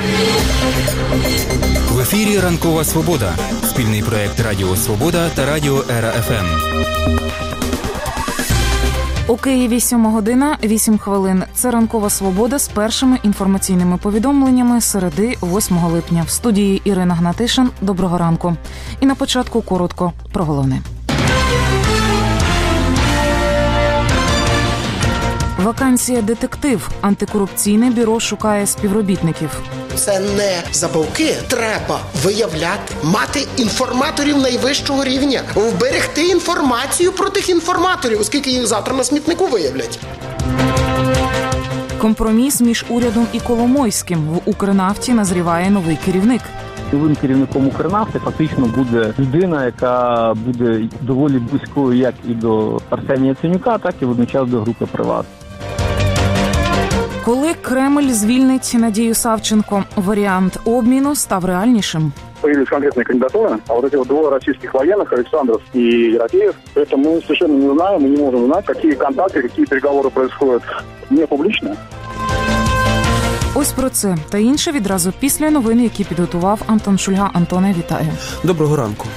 В ефірі «Ранкова Свобода». Спільний проєкт Радіо Свобода та Радіо Ера ФМ. У Києві 7 година, 8 хвилин. Це «Ранкова Свобода» з першими інформаційними повідомленнями середи 8 липня. В студії Ірина Гнатишин. Доброго ранку. І на початку коротко про головне. Вакансія «Детектив». Антикорупційне бюро шукає співробітників. Це не забавки. Треба виявляти, мати інформаторів найвищого рівня, вберегти інформацію про тих інформаторів, оскільки їх завтра на смітнику виявлять. Компроміс між урядом і Коломойським. В «Укрнафті» назріває новий керівник. Новим керівником «Укрнафти» фактично буде людина, яка буде доволі близькою як і до Арсенія Яценюка, так і водночас до групи «Приват». Коли Кремль звільнить Надію Савченко, варіант обміну став реальнішим. Появились конкретные кандидатуры, а вот эти вот двое российских военных, Александров и Ерофеев, это мы совершенно не знаем, мы не можем знать, какие контакты, какие переговоры происходят не публично. Ось про це та інше відразу після новин, які підготував Антон Шульга. Антоне, вітаю. Доброго ранку.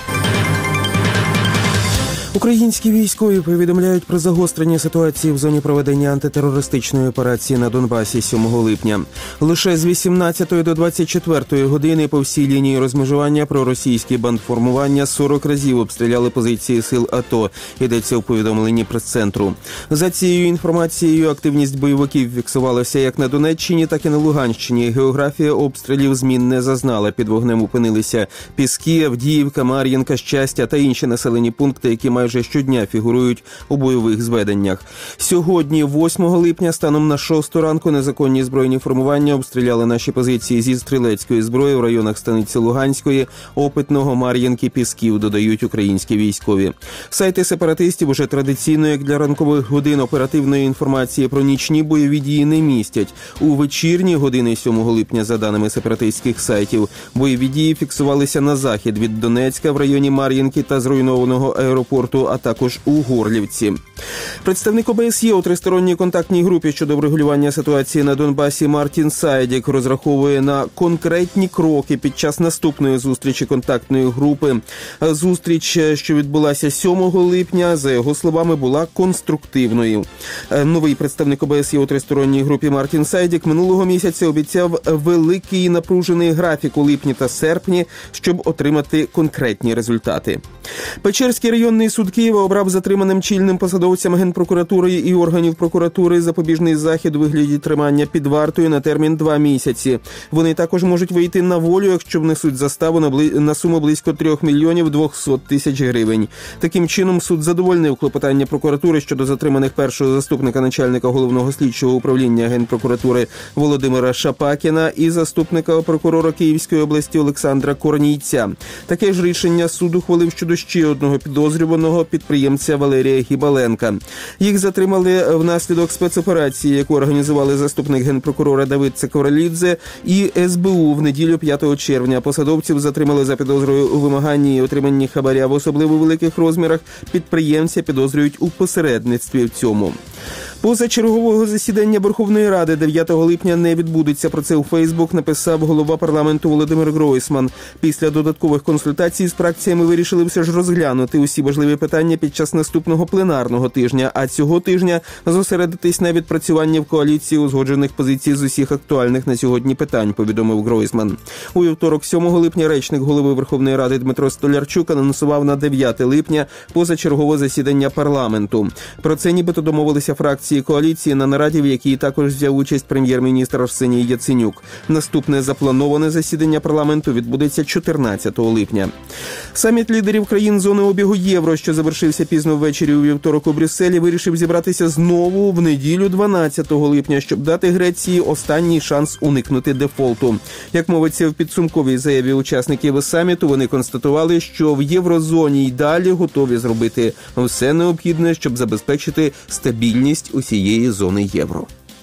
Українські військові повідомляють про загострення ситуації в зоні проведення антитерористичної операції на Донбасі 7 липня. Лише з 18 до 24 години по всій лінії розмежування проросійські бандформування 40 разів обстріляли позиції сил АТО, йдеться у повідомленні прес-центру. За цією інформацією, активність бойовиків фіксувалася як на Донеччині, так і на Луганщині. Географія обстрілів змін не зазнала. Під вогнем опинилися Піски, Авдіївка, Мар'їнка, Щастя та інші населені пункти, які майже щодня фігурують у бойових зведеннях. Сьогодні, 8 липня, станом на 6 ранку, незаконні збройні формування обстріляли наші позиції зі стрілецької зброї в районах станиці Луганської, Опитного, Мар'їнки, Пісків, додають українські військові. Сайти сепаратистів уже традиційно, як для ранкових годин, оперативної інформації про нічні бойові дії не містять. У вечірні години 7 липня, за даними сепаратистських сайтів, бойові дії фіксувалися на захід від Донецька в районі Мар'їнки та зруйнованого аеропорту, а також у Горлівці. Представник ОБСЄ у тристоронній контактній групі щодо врегулювання ситуації на Донбасі Мартін Сайдік розраховує на конкретні кроки під час наступної зустрічі контактної групи. Зустріч, що відбулася 7 липня, за його словами, була конструктивною. Новий представник ОБСЄ у тристоронній групі Мартін Сайдік минулого місяця обіцяв великий і напружений графік у липні та серпні, щоб отримати конкретні результати. Печерський районний суд Києва обрав затриманим чільним посадовцям Генпрокуратури і органів прокуратури запобіжний захід у вигляді тримання під вартою на термін 2 місяці. Вони також можуть вийти на волю, якщо внесуть заставу на суму близько 3 мільйонів 200 тисяч гривень. Таким чином, суд задовольнив клопотання прокуратури щодо затриманих першого заступника начальника Головного слідчого управління Генпрокуратури Володимира Шапакіна і заступника прокурора Київської області Олександра Корнійця. Таке ж рішення суд ухвалив щодо ще одного підозрюваного підприємця Валерія Гібаленка. Їх затримали внаслідок спецоперації, яку організували заступник генпрокурора Давид Цекоралідзе і СБУ в неділю 5 червня. Посадовців затримали за підозрою у вимаганні і отриманні хабаря в особливо великих розмірах. Підприємця підозрюють у посередництві в цьому. Позачергового засідання Верховної Ради 9 липня не відбудеться. Про це у Фейсбук написав голова парламенту Володимир Гройсман. Після додаткових консультацій з фракціями вирішили все ж розглянути усі важливі питання під час наступного пленарного тижня, а цього тижня зосередитись на відпрацюванні в коаліції узгоджених позицій з усіх актуальних на сьогодні питань, повідомив Гройсман. У вівторок, 7 липня, речник голови Верховної Ради Дмитро Столярчук анонсував на 9 липня позачергове засідання парламенту. Про це нібито домовилися фракції коаліції на нараді, в якій також взяв участь прем'єр-міністр Арсеній Яценюк. Наступне заплановане засідання парламенту відбудеться 14 липня. Саміт лідерів країн зони обігу євро, що завершився пізно ввечері у вівторок у Брюсселі, вирішив зібратися знову в неділю 12 липня, щоб дати Греції останній шанс уникнути дефолту. Як мовиться в підсумковій заяві учасників саміту, вони констатували, що в єврозоні й далі готові зробити все необхідне, щоб забезпечити стабільність усієї зони євро.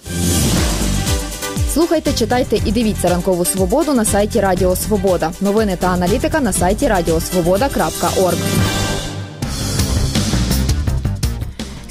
Слухайте, читайте і дивіться «Ранкову Свободу» на сайті Радіо Свобода. Новини та аналітика на сайті radiosvoboda.org.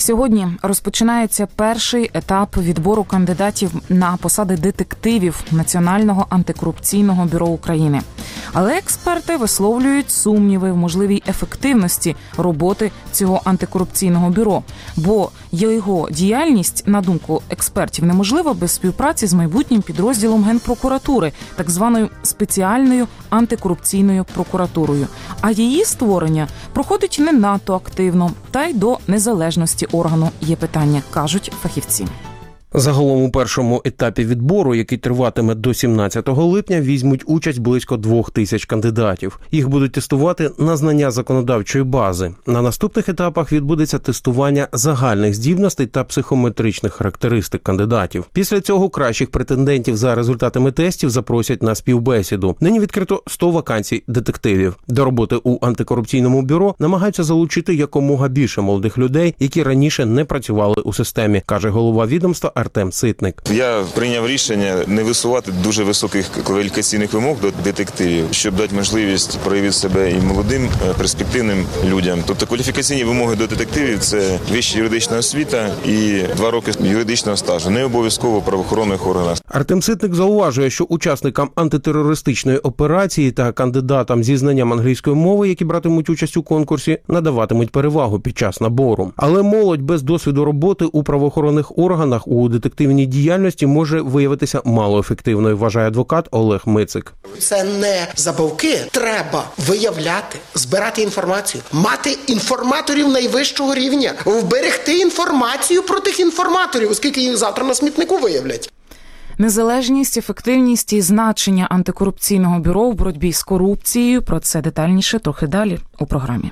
Сьогодні розпочинається перший етап відбору кандидатів на посади детективів Національного антикорупційного бюро України. Але експерти висловлюють сумніви в можливій ефективності роботи цього антикорупційного бюро, бо його діяльність, на думку експертів, неможлива без співпраці з майбутнім підрозділом Генпрокуратури, так званою спеціальною антикорупційною прокуратурою. А її створення проходить не надто активно, та й до незалежності органу є питання, кажуть фахівці. Загалом у першому етапі відбору, який триватиме до 17 липня, візьмуть участь близько 2000 кандидатів. Їх будуть тестувати на знання законодавчої бази. На наступних етапах відбудеться тестування загальних здібностей та психометричних характеристик кандидатів. Після цього кращих претендентів за результатами тестів запросять на співбесіду. Нині відкрито 100 вакансій детективів. До роботи у антикорупційному бюро намагаються залучити якомога більше молодих людей, які раніше не працювали у системі, каже голова відомства Артем Ситник. Я прийняв рішення не висувати дуже високих кваліфікаційних вимог до детективів, щоб дати можливість проявити себе і молодим, перспективним людям. Тобто кваліфікаційні вимоги до детективів – це вища юридична освіта і 2 роки юридичного стажу, не обов'язково в правоохоронних органах. Артем Ситник зауважує, що учасникам антитерористичної операції та кандидатам зі знанням англійської мови, які братимуть участь у конкурсі, надаватимуть перевагу під час набору. Але молодь без досвіду роботи у правоохоронних органах у детективній діяльності може виявитися малоефективною, вважає адвокат Олег Мицик. Це не забавки. Треба виявляти, збирати інформацію, мати інформаторів найвищого рівня, вберегти інформацію про тих інформаторів, оскільки їх завтра на смітнику виявлять. Незалежність, ефективність і значення антикорупційного бюро в боротьбі з корупцією. Про це детальніше трохи далі у програмі.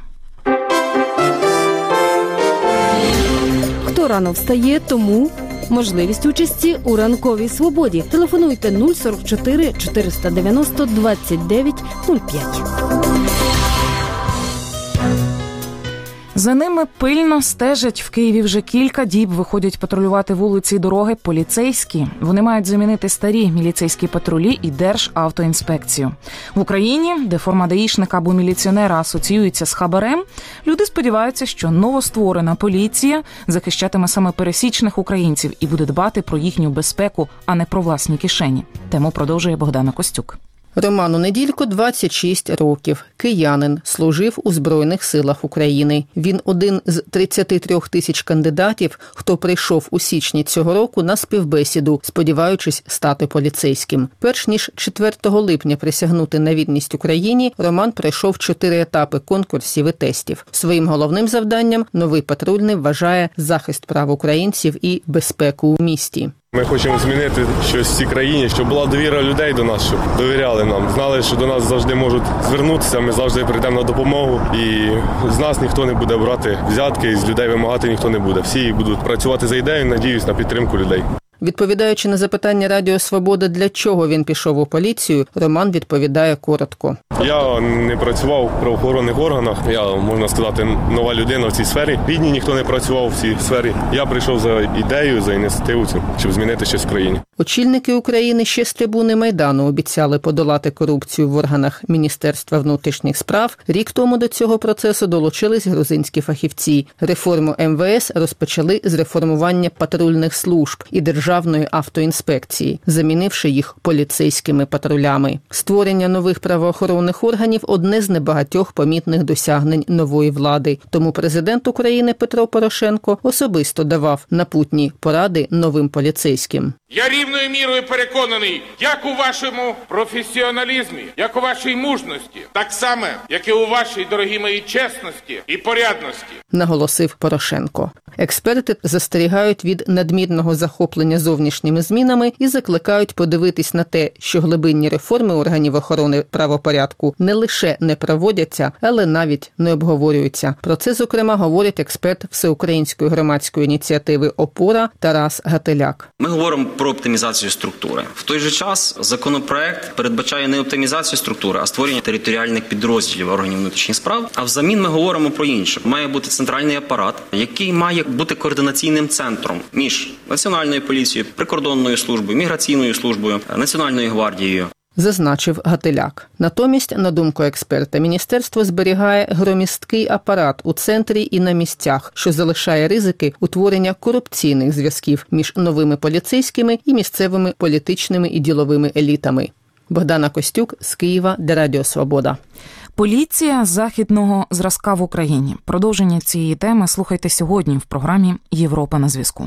Хто рано встає, тому можливість участі у ранковій свободі. Телефонуйте 044 490 29 05. За ними пильно стежать. В Києві вже кілька діб виходять патрулювати вулиці і дороги поліцейські. Вони мають замінити старі міліцейські патрулі і Державтоінспекцію. В Україні, де форма даїшника або міліціонера асоціюється з хабарем, люди сподіваються, що новостворена поліція захищатиме саме пересічних українців і буде дбати про їхню безпеку, а не про власні кишені. Тему продовжує Богдана Костюк. Роману Неділько 26 років. Киянин. Служив у Збройних силах України. Він один з 33 тисяч кандидатів, хто прийшов у січні цього року на співбесіду, сподіваючись стати поліцейським. Перш ніж 4 липня присягнути на вірність Україні, Роман пройшов 4 етапи конкурсів і тестів. Своїм головним завданням новий патрульний вважає захист прав українців і безпеку у місті. Ми хочемо змінити щось в цій країні, щоб була довіра людей до нас, щоб довіряли нам. Знали, що до нас завжди можуть звернутися, ми завжди прийдемо на допомогу. І з нас ніхто не буде брати взятки, з людей вимагати ніхто не буде. Всі будуть працювати за ідею, надіюсь на підтримку людей. Відповідаючи на запитання Радіо Свобода, для чого він пішов у поліцію, Роман відповідає коротко. Я не працював в правоохоронних органах, я, можна сказати, нова людина в цій сфері. В Відні ніхто не працював в цій сфері. Я прийшов за ідею, за ініціативу, щоб змінити щось в країні. Очільники України ще з трибуни Майдану обіцяли подолати корупцію в органах Міністерства внутрішніх справ. Рік тому до цього процесу долучились грузинські фахівці. Реформу МВС розпочали з реформування патрульних служб і Державної автоінспекції, замінивши їх поліцейськими патрулями. Створення нових правоохоронних органів – одне з небагатьох помітних досягнень нової влади. Тому президент України Петро Порошенко особисто давав напутні поради новим поліцейським. Я рівною мірою переконаний, як у вашому професіоналізмі, як у вашій мужності, так само, як і у вашій, дорогі мої, чесності і порядності, наголосив Порошенко. Експерти застерігають від надмірного захоплення зовнішніми змінами і закликають подивитись на те, що глибинні реформи органів охорони правопорядку не лише не проводяться, але навіть не обговорюються. Про це, зокрема, говорить експерт Всеукраїнської громадської ініціативи «Опора» Тарас Гателяк. Ми говоримо про оптимізацію структури. В той же час законопроект передбачає не оптимізацію структури, а створення територіальних підрозділів органів внутрішніх справ. А взамін ми говоримо про інше. Має бути центральний апарат, який має бути координаційним центром між Національною поліцією, прикордонною службою, міграційною службою, Національною гвардією. зазначив Гатиляк. Натомість, на думку експерта, міністерство зберігає громісткий апарат у центрі і на місцях, що залишає ризики утворення корупційних зв'язків між новими поліцейськими і місцевими політичними і діловими елітами. Богдана Костюк з Києва для Радіо Свобода. Поліція західного зразка в Україні. Продовження цієї теми слухайте сьогодні в програмі «Європа на зв'язку».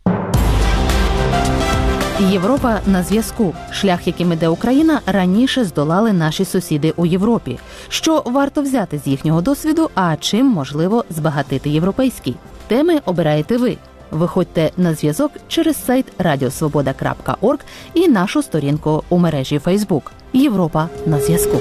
Європа на зв'язку. Шлях, яким іде Україна, раніше здолали наші сусіди у Європі. Що варто взяти з їхнього досвіду, а чим можливо збагатити європейський? Теми обираєте ви. Виходьте на зв'язок через сайт radiosvoboda.org і нашу сторінку у мережі Facebook. Європа на зв'язку.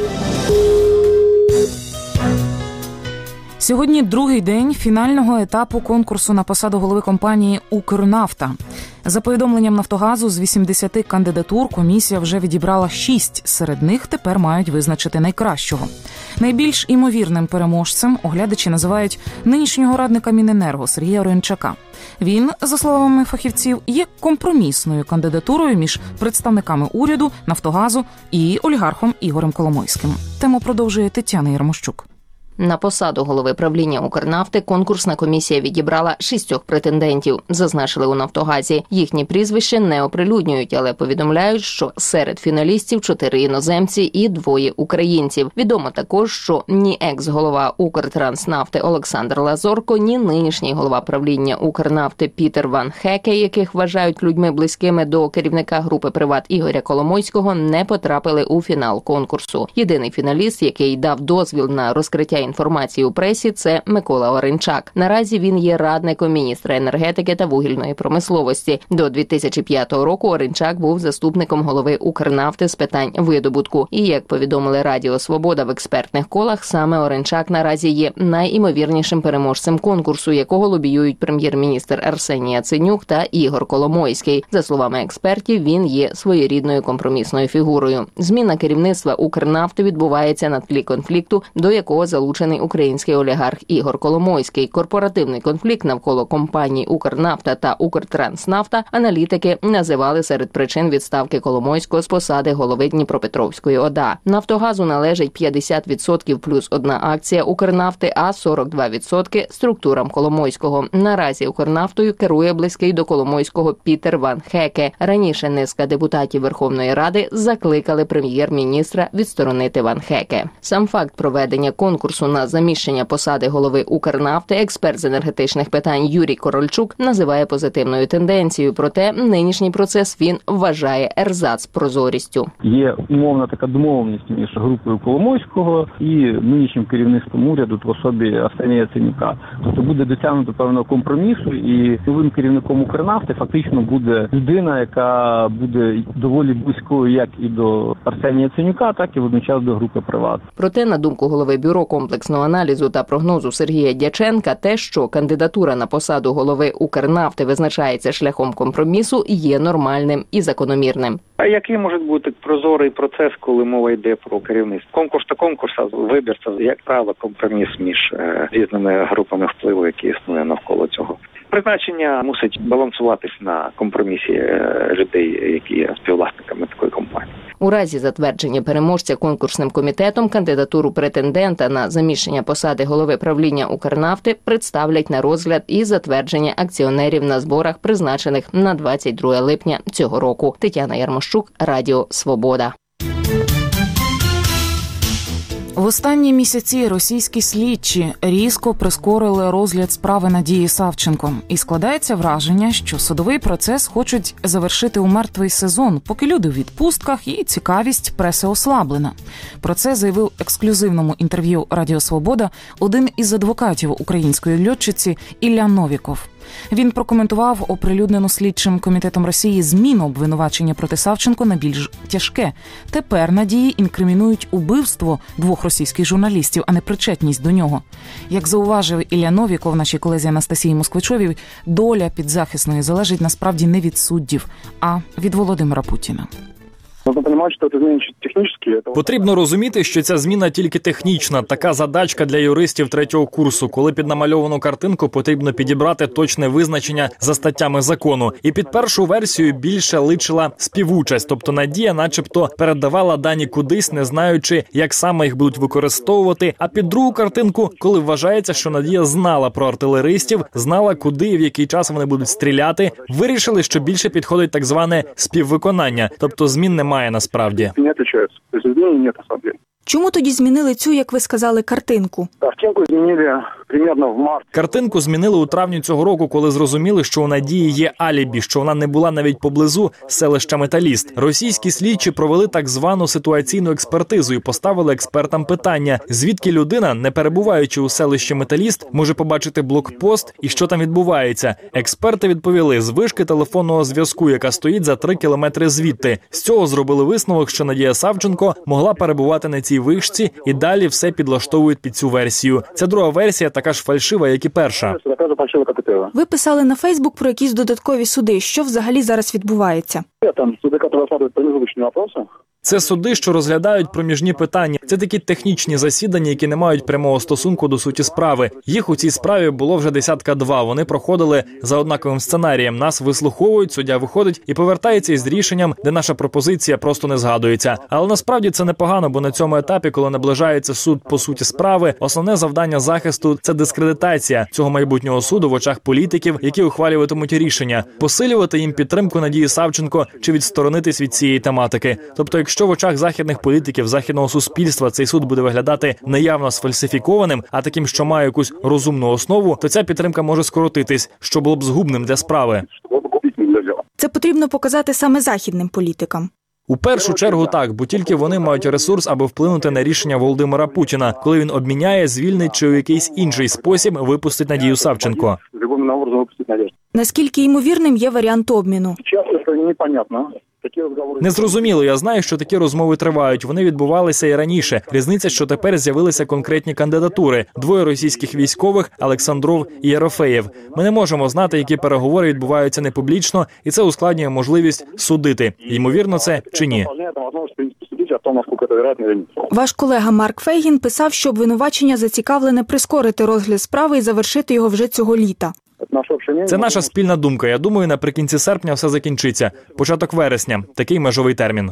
Сьогодні другий день фінального етапу конкурсу на посаду голови компанії «Укрнафта». За повідомленням «Нафтогазу», з 80 кандидатур комісія вже відібрала 6. Серед них тепер мають визначити найкращого. Найбільш імовірним переможцем оглядачі називають нинішнього радника Міненерго Сергія Оренчака. Він, за словами фахівців, є компромісною кандидатурою між представниками уряду, «Нафтогазу» і олігархом Ігорем Коломойським. Тему продовжує Тетяна Ярмощук. На посаду голови правління «Укрнафти» конкурсна комісія відібрала 6 претендентів, зазначили у «Нафтогазі». Їхні прізвища не оприлюднюють, але повідомляють, що серед фіналістів 4 іноземці і 2 українців. Відомо також, що ні екс-голова «Укртранснафти» Олександр Лазорко, ні нинішній голова правління «Укрнафти» Пітер Ван Хеке, яких вважають людьми близькими до керівника групи «Приват» Ігоря Коломойського, не потрапили у фінал конкурсу. Єдиний фіналіст, який дав дозвіл на розкриття інформації у пресі, це Микола Оренчак. Наразі він є радником міністра енергетики та вугільної промисловості. До 2005 року Оренчак був заступником голови «Укрнафти» з питань видобутку. І, як повідомили Радіо Свобода в експертних колах, саме Оренчак наразі є найімовірнішим переможцем конкурсу, якого лобіюють прем'єр-міністр Арсеній Яценюк та Ігор Коломойський. За словами експертів, він є своєрідною компромісною фігурою. Зміна керівництва «Укрнафти» відбувається на тлі конфлікту, до якого залучений український олігарх Ігор Коломойський. Корпоративний конфлікт навколо компаній «Укрнафта» та «Укртранснафта» аналітики називали серед причин відставки Коломойського з посади голови Дніпропетровської ОДА. «Нафтогазу» належить 50% плюс 1 акція «Укрнафти», а 42% – структурам Коломойського. Наразі «Укрнафтою» керує близький до Коломойського Пітер Ван Хеке. Раніше низка депутатів Верховної Ради закликали прем'єр-міністра відсторонити Ван Хеке. Сам факт проведення конкурсу на заміщення посади голови «Укрнафти» експерт з енергетичних питань Юрій Корольчук називає позитивною тенденцією. Проте нинішній процес він вважає ерзац прозорістю. Є умовна така домовленість між групою Коломойського і нинішнім керівництвом уряду в особі Арсенія Яценюка. Тобто буде досягнуто певного компромісу, і новим керівником «Укрнафти» фактично буде людина, яка буде доволі близькою як і до Арсенія Яценюка, так і водночас до групи «Приват». Проте, на думку голови Бюро комплексного аналізу та прогнозу Сергія Дяченка, те, що кандидатура на посаду голови «Укрнафти» визначається шляхом компромісу, є нормальним і закономірним. А який може бути прозорий процес, коли мова йде про керівництво? Конкурс та конкурс, а вибір – це, як правило, компроміс між різними групами впливу, які існує навколо цього. Призначення мусить балансуватись на компромісі людей, які є співвласниками такої компанії. У разі затвердження переможця конкурсним комітетом кандидатуру претендента на заміщення посади голови правління «Укрнафти» представлять на розгляд і затвердження акціонерів на зборах, призначених на 22 липня цього року. Тетяна Ярмощук, Радіо Свобода. В останні місяці російські слідчі різко прискорили розгляд справи Надії Савченко. І складається враження, що судовий процес хочуть завершити у мертвий сезон, поки люди в відпустках і цікавість преси ослаблена. Про це заявив в ексклюзивному інтерв'ю Радіо Свобода один із адвокатів української льотчиці Ілля Новіков. Він прокоментував оприлюднену слідчим комітетом Росії зміну обвинувачення проти Савченко на більш тяжке. Тепер Надії інкримінують убивство 2 російських журналістів, а не причетність до нього. Як зауважив Ілля Новіков нашій колезі Анастасії Москвичовій, доля підзахисної залежить насправді не від суддів, а від Володимира Путіна. Потрібно розуміти, що ця зміна тільки технічна. Така задачка для юристів 3-го курсу. Коли під намальовану картинку потрібно підібрати точне визначення за статтями закону. І під першу версію більше личила співучасть. Тобто Надія начебто передавала дані кудись, не знаючи, як саме їх будуть використовувати. А під другу картинку, коли вважається, що Надія знала про артилеристів, знала, куди і в який час вони будуть стріляти, вирішили, що більше підходить так зване співвиконання. Тобто змін немає насправді. Чому тоді змінили цю, як ви сказали, картинку? Картинку змінили примерно в марті. Картинку змінили у травні цього року, коли зрозуміли, що у Надії є алібі, що вона не була навіть поблизу селища Металіст. Російські слідчі провели так звану ситуаційну експертизу і поставили експертам питання, звідки людина, не перебуваючи у селищі Металіст, може побачити блокпост і що там відбувається. Експерти відповіли, з вишки телефонного зв'язку, яка стоїть за 3 кілометри звідти. З цього зробили висновок, що Надія Савченко могла перебувати на цій вишці, і далі все підлаштовують під цю версію. Ця друга версія така ж фальшива, як і перша. Ви писали на Фейсбук про якісь додаткові суди. Що взагалі зараз відбувається? Там суди, які розглядають проміжні питання. Це суди, що розглядають проміжні питання. Це такі технічні засідання, які не мають прямого стосунку до суті справи. Їх у цій справі було вже 2. Вони проходили за однаковим сценарієм. Нас вислуховують, суддя виходить і повертається із рішенням, де наша пропозиція просто не згадується. Але насправді це непогано, бо на цьому етапі, коли наближається суд по суті справи, основне завдання захисту – це дискредитація цього майбутнього суду в очах політиків, які ухвалюватимуть рішення, посилювати їм підтримку Надії Савченко чи відсторонитись від цієї тематики. Тобто, якщо в очах західних політиків, західного суспільства цей суд буде виглядати неявно сфальсифікованим, а таким, що має якусь розумну основу, то ця підтримка може скоротитись, що було б згубним для справи. Це потрібно показати саме західним політикам. У першу чергу так, бо тільки вони мають ресурс, аби вплинути на рішення Володимира Путіна, коли він обміняє, звільнить чи у якийсь інший спосіб випустить Надію Савченко. Наскільки ймовірним є варіант обміну? Це непонятно. Незрозуміло, я знаю, що такі розмови тривають. Вони відбувалися і раніше. Різниця, що тепер з'явилися конкретні кандидатури. 2 російських військових – Олександров і Єрофеєв. Ми не можемо знати, які переговори відбуваються непублічно, і це ускладнює можливість судити. Ймовірно це чи ні. Ваш колега Марк Фейгін писав, що обвинувачення зацікавлене прискорити розгляд справи і завершити його вже цього літа. Це наша спільна думка. Я думаю, наприкінці серпня все закінчиться. Початок вересня. Такий межовий термін.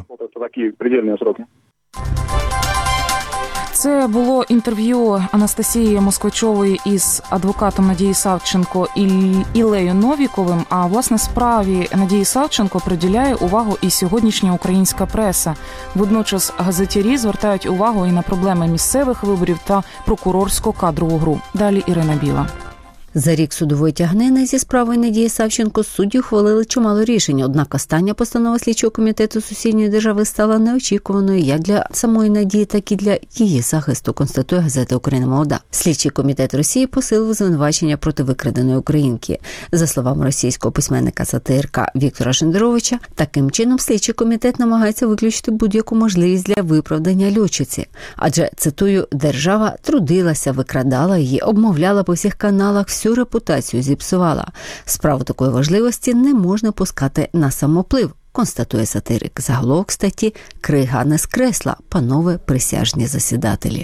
Це було інтерв'ю Анастасії Москвичової із адвокатом Надії Савченко Іллею Новіковим. А власне справі Надії Савченко приділяє увагу і сьогоднішня українська преса. Водночас газетярі звертають увагу і на проблеми місцевих виборів та прокурорську кадрову гру. Далі Ірина Біла. За рік судової тягнини зі справою Надії Савченко судді ухвалили чимало рішень, однак остання постанова слідчого комітету сусідньої держави стала неочікуваною як для самої Надії, так і для її захисту, констатує газета «Україна Молода». Слідчий комітет Росії посилив звинувачення проти викраденої українки. За словами російського письменника сатирика Віктора Шендеровича, таким чином слідчий комітет намагається виключити будь-яку можливість для виправдання льотчиці. Адже, цитую, «держава трудилася, викрадала її, обмовляла по всіх каналах, всю репутацію зіпсувала. Справу такої важливості не можна пускати на самоплив», констатує сатирик. Заголовок статті «Крига не скресла, панове присяжні засідателі».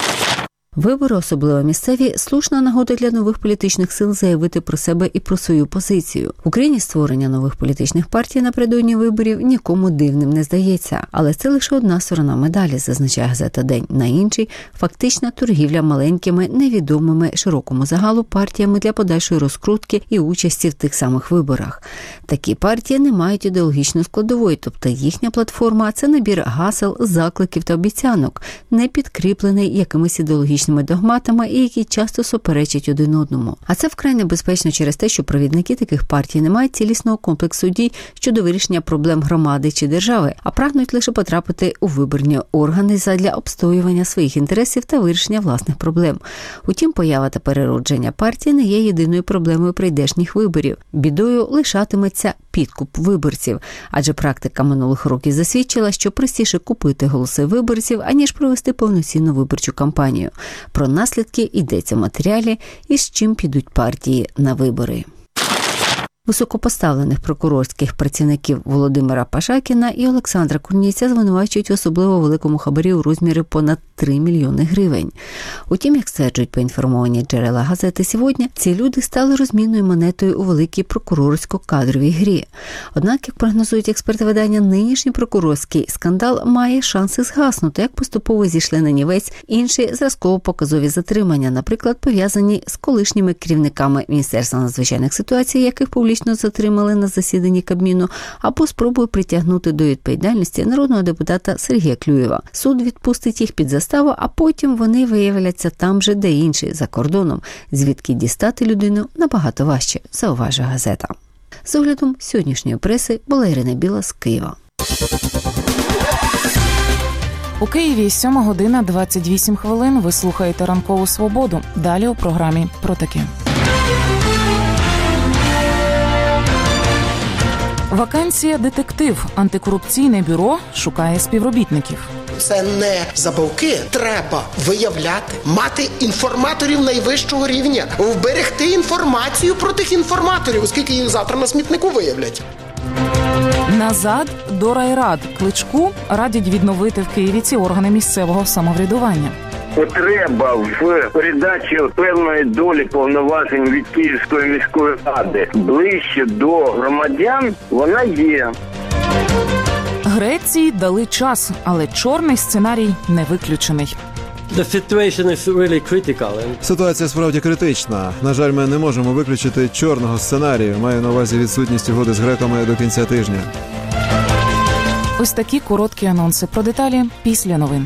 Вибори, особливо місцеві, слушна нагода для нових політичних сил заявити про себе і про свою позицію. В Україні створення нових політичних партій напередодні виборів нікому дивним не здається. Але це лише одна сторона медалі, зазначає газета «День». На іншій – фактична торгівля маленькими, невідомими широкому загалу партіями для подальшої розкрутки і участі в тих самих виборах. Такі партії не мають ідеологічної складової, тобто їхня платформа – це набір гасел, закликів та обіцянок, не підкріплений якимись ідеологічними догматами і які часто суперечать один одному. А це вкрай небезпечно через те, що провідники таких партій не мають цілісного комплексу дій щодо вирішення проблем громади чи держави, а прагнуть лише потрапити у виборні органи задля обстоювання своїх інтересів та вирішення власних проблем. Утім, поява та переродження партії не є єдиною проблемою прийдешніх виборів. Бідою лишатиметься підкуп виборців, адже практика минулих років засвідчила, що простіше купити голоси виборців, аніж провести повноцінну виборчу кампанію. Про наслідки йдеться в матеріалі і з чим підуть партії на вибори. Високопоставлених прокурорських працівників Володимира Пашакіна і Олександра Курнійця звинувачують в особливо великому хабарі у розмірі понад 3 мільйони гривень. Утім, як стверджують поінформовані джерела газети «Сьогодні», ці люди стали розмінною монетою у великій прокурорсько-кадровій грі. Однак, як прогнозують експерти видання, нинішній прокурорський скандал має шанси згаснути, як поступово зійшли на нівець інші зразково-показові затримання, наприклад, пов'язані з колишніми керівниками Міністерства надзвичайних ситуацій, яких публічно затримали на засіданні Кабміну, або спробою притягнути до відповідальності народного депутата Сергія Клюєва. Суд відпустить їх під заставу, а потім вони виявляться там же, де інші, за кордоном, звідки дістати людину набагато важче, зауважує газета. З оглядом сьогоднішньої преси була Ірина Біла з Києва. У Києві 7 година 28 хвилин. Ви слухаєте «Ранкову свободу». Далі у програмі про таке. Вакансія детектив. Антикорупційне бюро шукає співробітників. Це не забавки. Треба виявляти, мати інформаторів найвищого рівня, вберегти інформацію про тих інформаторів, оскільки їх завтра на смітнику виявлять. Назад до райрад. Кличку радять відновити в Києві ці органи місцевого самоврядування. Потреба в передачі певної долі повноважень від Київської міської ради ближче до громадян, вона є. Греції дали час, але чорний сценарій не виключений. Ситуація справді критична. На жаль, ми не можемо виключити чорного сценарію. Маю на увазі відсутність угоди з греками до кінця тижня. Ось такі короткі анонси. Про деталі після новин.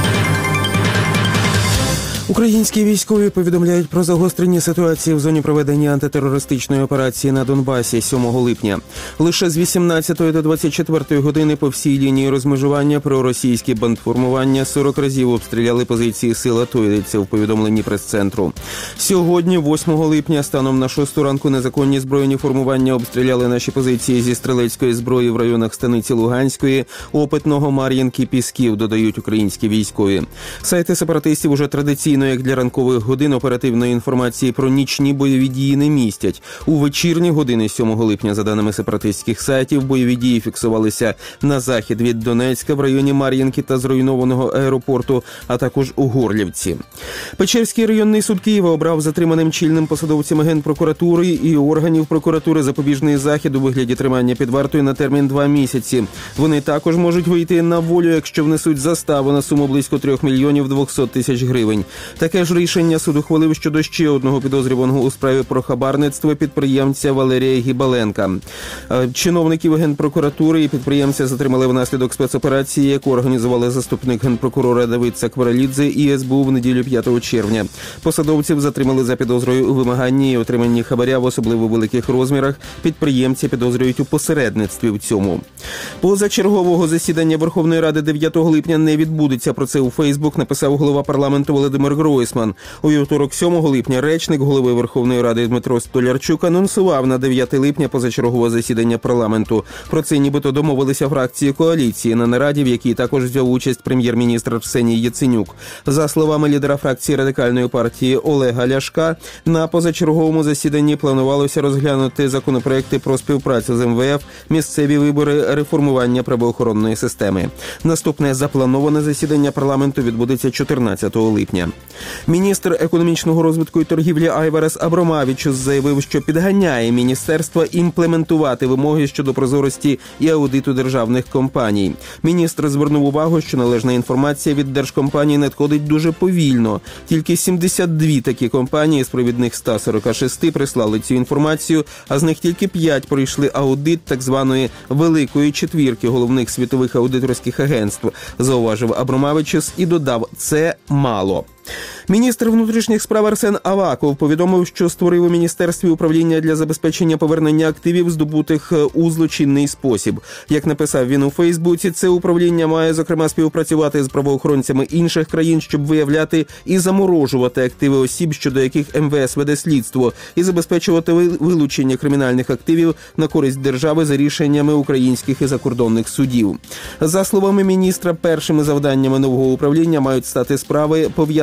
Українські військові повідомляють про загострення ситуації в зоні проведення антитерористичної операції на Донбасі 7 липня. Лише з 18 до 24 години по всій лінії розмежування проросійські бандформування 40 разів обстріляли позиції сил АТО, йдеться в повідомленні прес-центру. Сьогодні, 8 липня, станом на 6 ранку незаконні збройні формування обстріляли наші позиції зі стрілецької зброї в районах Станиці Луганської, Опитного, Мар'їнки, Пісків, додають українські військові. Сайти сепаратистів уже традиційно, як для ранкових годин, оперативної інформації про нічні бойові дії не містять. У вечірні години 7 липня, за даними сепаратистських сайтів, бойові дії фіксувалися на захід від Донецька в районі Мар'їнки та зруйнованого аеропорту, а також у Горлівці. Печерський районний суд Києва обрав затриманим чільним посадовцям Генпрокуратури і органів прокуратури запобіжний захід у вигляді тримання під вартою на термін 2 місяці. Вони також можуть вийти на волю, якщо внесуть заставу на суму близько 3 мільйонів 200 тисяч гривень. Таке ж рішення суд ухвалив щодо ще одного підозрюваного у справі про хабарництво підприємця Валерія Гібаленка. Чиновників Генпрокуратури і підприємця затримали внаслідок спецоперації, яку організували заступник Генпрокурора Давид Сакваралідзе і СБУ в неділю 5 червня. Посадовців затримали за підозрою у вимаганні і отриманні хабаря в особливо великих розмірах. Підприємця підозрюють у посередництві в цьому. Позачергового засідання Верховної Ради 9 липня не відбудеться. Про це у Фейсбук написав голова парламенту Володимир Гройсман. У вівторок 7 липня речник голови Верховної Ради Дмитро Столярчук анонсував на 9 липня позачергове засідання парламенту. Про це нібито домовилися фракції коаліції на нараді, в якій також взяв участь прем'єр-міністр Арсеній Яценюк. За словами лідера фракції Радикальної партії Олега Ляшка, на позачерговому засіданні планувалося розглянути законопроекти про співпрацю з МВФ, місцеві вибори, реформування правоохоронної системи. Наступне заплановане засідання парламенту відбудеться 14 липня. Міністр економічного розвитку і торгівлі Айварес Абромавічус заявив, що підганяє міністерство імплементувати вимоги щодо прозорості і аудиту державних компаній. Міністр звернув увагу, що належна інформація від держкомпаній надходить дуже повільно. Тільки 72 такі компанії з провідних 146 прислали цю інформацію, а з них тільки 5 пройшли аудит так званої «великої четвірки» головних світових аудиторських агентств, зауважив Абромавічус і додав – це мало. Міністр внутрішніх справ Арсен Аваков повідомив, що створив у міністерстві управління для забезпечення повернення активів, здобутих у злочинний спосіб. Як написав він у Фейсбуці, це управління має, зокрема, співпрацювати з правоохоронцями інших країн, щоб виявляти і заморожувати активи осіб, щодо яких МВС веде слідство, і забезпечувати вилучення кримінальних активів на користь держави за рішеннями українських і закордонних судів. За словами міністра, першими завданнями нового управління мають стати справи, пов'язані з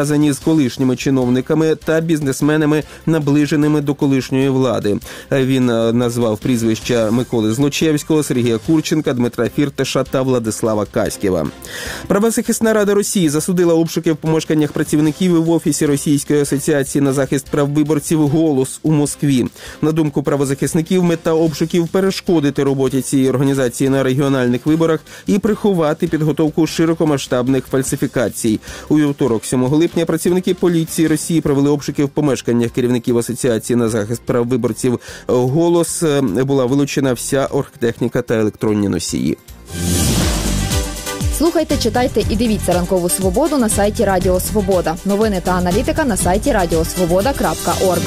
колишніми чиновниками та бізнесменами, наближеними до колишньої влади. Він назвав прізвища Миколи Злочевського, Сергія Курченка, Дмитра Фірташа та Владислава Каськєва. Правозахисна рада Росії засудила обшуки в помешканнях працівників в офісі Російської асоціації на захист прав виборців «Голос» у Москві. На думку правозахисників, мета обшуків – перешкодити роботі цієї організації на регіональних виборах і приховати підготовку широкомасштабних фальсифікацій. У вівторок, 7 липня, працівники поліції Росії провели обшуки в помешканнях керівників асоціації на захист прав виборців «Голос». Була вилучена вся оргтехніка та електронні носії. Слухайте, читайте і дивіться «Ранкову свободу» на сайті Радіо Свобода. Новини та аналітика на сайті radiosvoboda.org.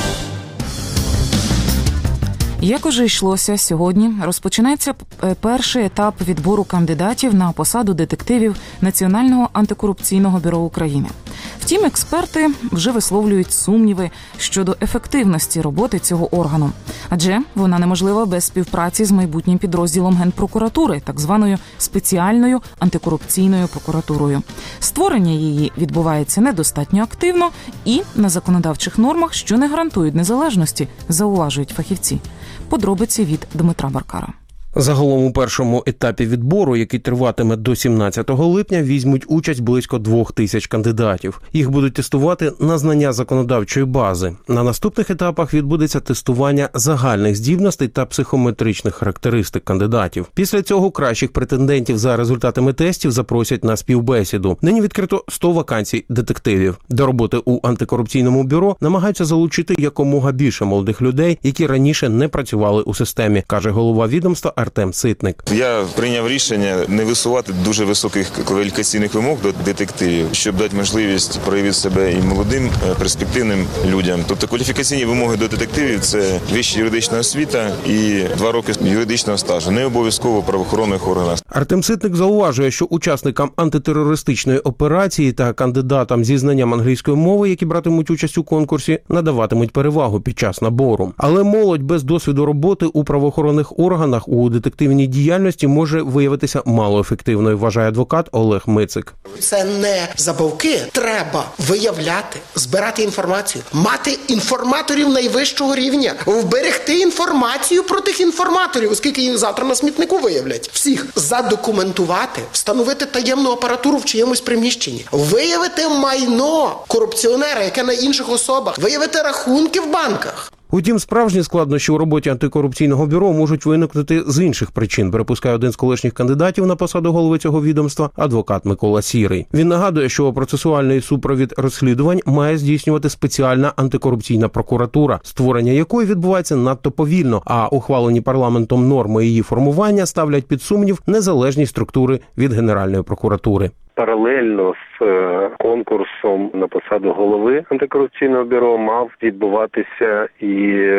Як уже йшлося, сьогодні розпочинається перший етап відбору кандидатів на посаду детективів Національного антикорупційного бюро України. Втім, експерти вже висловлюють сумніви щодо ефективності роботи цього органу. Адже вона неможлива без співпраці з майбутнім підрозділом Генпрокуратури, так званою спеціальною антикорупційною прокуратурою. Створення її відбувається недостатньо активно і на законодавчих нормах, що не гарантують незалежності, зауважують фахівці. Подробиці від Дмитра Баркара. Загалом у першому етапі відбору, який триватиме до 17 липня, візьмуть участь близько 2000 кандидатів. Їх будуть тестувати на знання законодавчої бази. На наступних етапах відбудеться тестування загальних здібностей та психометричних характеристик кандидатів. Після цього кращих претендентів за результатами тестів запросять на співбесіду. Нині відкрито 100 вакансій детективів. До роботи у антикорупційному бюро намагаються залучити якомога більше молодих людей, які раніше не працювали у системі, каже голова відомства Артем Ситник. Я прийняв рішення не висувати дуже високих кваліфікаційних вимог до детективів, щоб дати можливість проявити себе і молодим, перспективним людям. Тобто кваліфікаційні вимоги до детективів – це вища юридична освіта і 2 роки юридичного стажу, не обов'язково в правоохоронних органах. Артем Ситник зауважує, що учасникам антитерористичної операції та кандидатам зі знанням англійської мови, які братимуть участь у конкурсі, надаватимуть перевагу під час набору. Але молодь без досвіду роботи у правоохоронних органах у детективній діяльності може виявитися малоефективною, вважає адвокат Олег Мицик. Це не забавки. Треба виявляти, збирати інформацію, мати інформаторів найвищого рівня, вберегти інформацію про тих інформаторів, оскільки їх завтра на смітнику виявлять. Всіх задокументувати, встановити таємну апаратуру в чиємусь приміщенні, виявити майно корупціонера, яке на інших особах, виявити рахунки в банках. Утім, справжні складнощі у роботі антикорупційного бюро можуть виникнути з інших причин, припускає один з колишніх кандидатів на посаду голови цього відомства, адвокат Микола Сірий. Він нагадує, що процесуальний супровід розслідувань має здійснювати спеціальна антикорупційна прокуратура, створення якої відбувається надто повільно, а ухвалені парламентом норми її формування ставлять під сумнів незалежність структури від Генеральної прокуратури. Паралельно з конкурсом на посаду голови антикорупційного бюро мав відбуватися і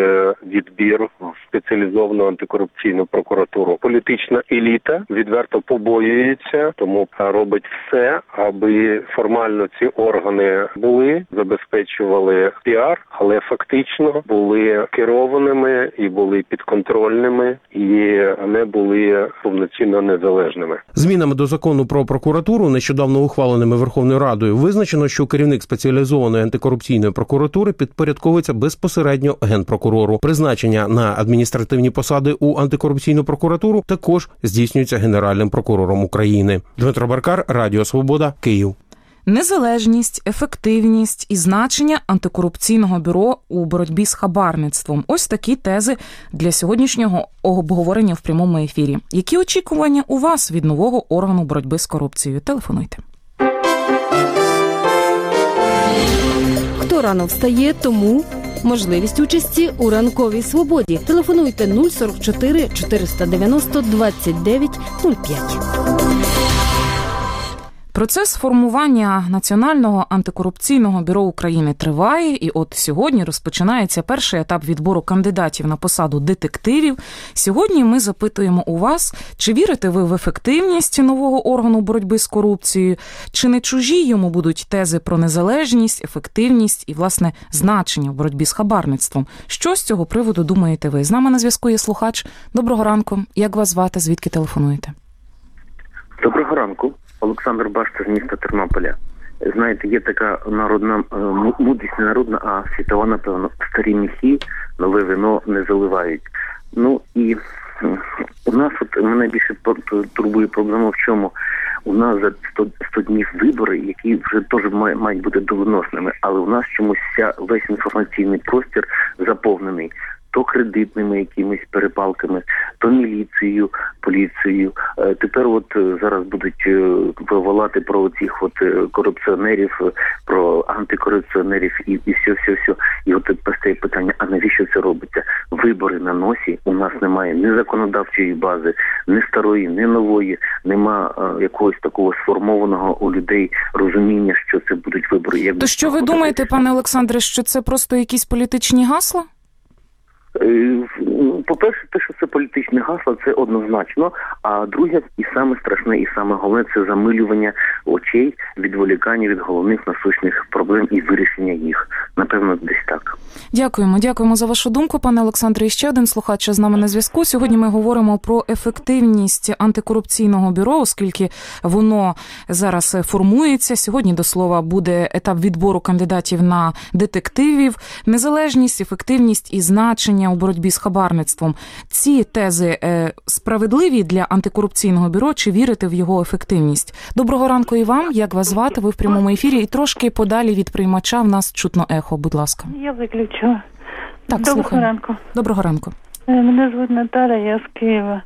відбір в спеціалізовану антикорупційну прокуратуру. Політична еліта відверто побоюється, тому робить все, аби формально ці органи забезпечували піар, але фактично були керованими і були підконтрольними, і не були повноцінно незалежними. Змінами до закону про прокуратуру, нещодавно ухваленими Верховною Радою, визначено, що керівник спеціалізованої антикорупційної прокуратури підпорядковується безпосередньо генпрокурору. Призначення на адміністративні посади у антикорупційну прокуратуру також здійснюється Генеральним прокурором України. Дмитро Баркар, Радіо Свобода, Київ. Незалежність, ефективність і значення антикорупційного бюро у боротьбі з хабарництвом. Ось такі тези для сьогоднішнього обговорення в прямому ефірі. Які очікування у вас від нового органу боротьби з корупцією? Телефонуйте. Хто рано встає, тому можливість участі у ранковій свободі. Телефонуйте 044 490 29 05. Процес формування Національного антикорупційного бюро України триває, і от сьогодні розпочинається перший етап відбору кандидатів на посаду детективів. Сьогодні ми запитуємо у вас, чи вірите ви в ефективність нового органу боротьби з корупцією, чи не чужі йому будуть тези про незалежність, ефективність і, власне, значення в боротьбі з хабарництвом. Що з цього приводу думаєте ви? З нами на зв'язку є слухач. Доброго ранку. Як вас звати? Звідки телефонуєте? Доброго ранку. Олександр Башта з міста Тернополя. знаєте, є така народна, мудрість не народна, а світова, напевно, старі міхи, нове вино не заливають. Ну і у нас, от мене більше турбує проблема в чому? У нас за 100 днів вибори, які вже теж мають бути доленосними, але у нас чомусь весь інформаційний простір заповнений то кредитними якимись перепалками, то міліцією, поліцією. Тепер от зараз будуть волати про цих от корупціонерів, про антикорупціонерів і все. І от постає питання, а навіщо це робиться? Вибори на носі, у нас немає ні законодавчої бази, ні старої, ні нової, нема якогось такого сформованого у людей розуміння, що це будуть вибори. То що ви думаєте, пане Олександре, що це просто якісь політичні гасла? По-перше, те, що це політичне гасло, це однозначно. А друге, і саме страшне, і саме головне, це замилювання очей, відволікання від головних насущних проблем і вирішення їх. Напевно, десь так. Дякуємо за вашу думку, пане Олександре. І ще один слухач з нами на зв'язку. Сьогодні ми говоримо про ефективність антикорупційного бюро, оскільки воно зараз формується. Сьогодні, до слова, буде етап відбору кандидатів на детективів. Незалежність, ефективність і значення у боротьбі з хабарництвом. Ці тези справедливі для антикорупційного бюро, чи вірите в його ефективність? Доброго ранку і вам. Як вас звати? Ви в прямому ефірі. І трошки подалі від приймача в нас чутно ехо, будь ласка. Я виключила. Так, Доброго ранку. Доброго ранку. Мене звуть Наталя, я з Києва.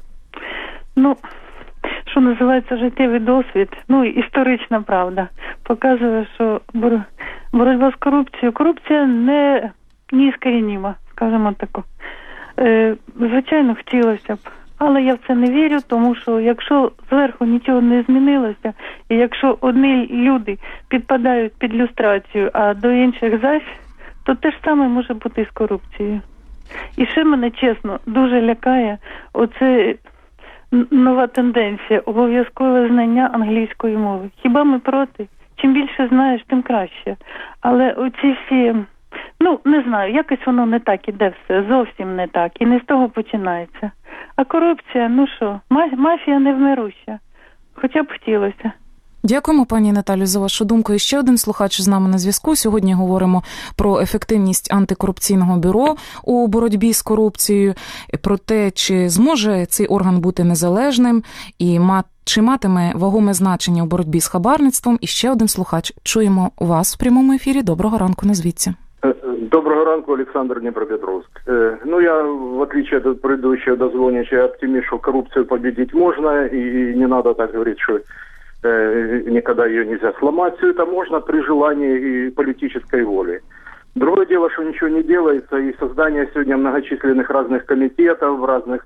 Що називається життєвий досвід, історична правда, показує, що боротьба з корупцією, корупція не іскорініма, скажімо так. Звичайно, хотілося б, але я в це не вірю, тому що якщо зверху нічого не змінилося, і якщо одні люди підпадають під люстрацію, а до інших зась, то те ж саме може бути і з корупцією. І ще мене, чесно, дуже лякає оце нова тенденція, обов'язкове знання англійської мови. Хіба ми проти? Чим більше знаєш, тим краще. Але оці всі, не знаю, якось воно не так іде все, зовсім не так. І не з того починається. А корупція, мафія невмируща. Хоча б хотілося. Дякуємо, пані Наталю, за вашу думку. І ще один слухач з нами на зв'язку. Сьогодні говоримо про ефективність антикорупційного бюро у боротьбі з корупцією, про те, чи зможе цей орган бути незалежним і чи матиме вагоме значення у боротьбі з хабарництвом. І ще один слухач. Чуємо вас в прямому ефірі. Доброго ранку, назвіться. Доброго ранку, Александр, Днепропетровск. Я, в отличие от предыдущего дозвонича, оптимист, что коррупцию победить можно, и не надо так говорить, что никогда ее нельзя сломать. Все это можно при желании и политической воле. Другое дело, что ничего не делается, и создание сегодня многочисленных разных комитетов,